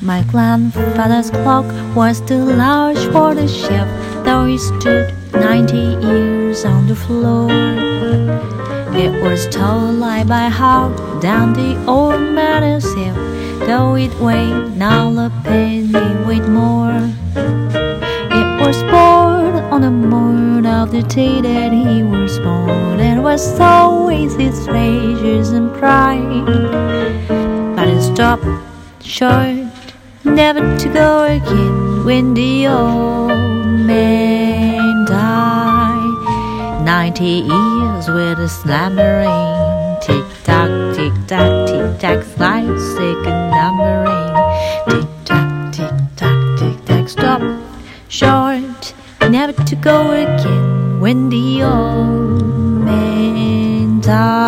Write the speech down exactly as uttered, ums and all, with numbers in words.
My grandfather's clock was too large for the shelf, though he stood ninety years on the floor. It was told lie by heart down the old man's hill, though it weighed not a penny weighed more. It was born on the morn of the day that he was born, and was always his treasures and pride. But it stopped short, never to go again, when the old man died. Ninety years with a slumbering, tick-tock, tick-tock, tick-tock, slide, second numbering, tick-tock, tick-tock, tick-tock, stop short, never to go again, when the old man died.